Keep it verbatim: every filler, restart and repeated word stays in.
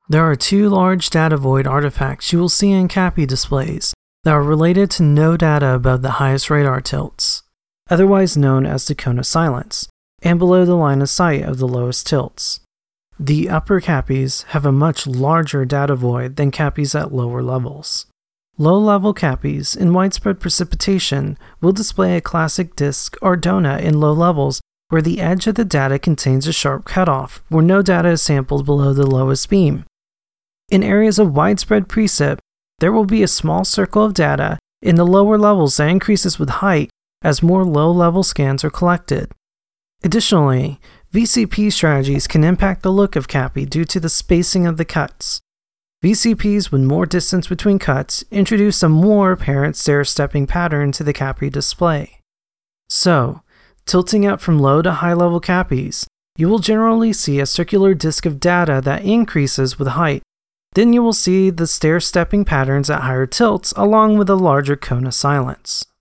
There are two large data void artifacts you will see in CAPI displays that are related to no data above the highest radar tilts, otherwise known as the cone of silence, and below the line of sight of the lowest tilts. The upper CAPIs have a much larger data void than CAPIs at lower levels. Low-level CAPIs in widespread precipitation will display a classic disk or donut in low levels where the edge of the data contains a sharp cutoff where no data is sampled below the lowest beam. In areas of widespread precip, there will be a small circle of data in the lower levels that increases with height as more low-level scans are collected. Additionally, V C P strategies can impact the look of CAPI due to the spacing of the cuts. V C Ps with more distance between cuts introduce a more apparent stair-stepping pattern to the CAPI display. So, tilting up from low to high-level CAPIs, you will generally see a circular disk of data that increases with height. Then you will see the stair-stepping patterns at higher tilts along with a larger cone of silence.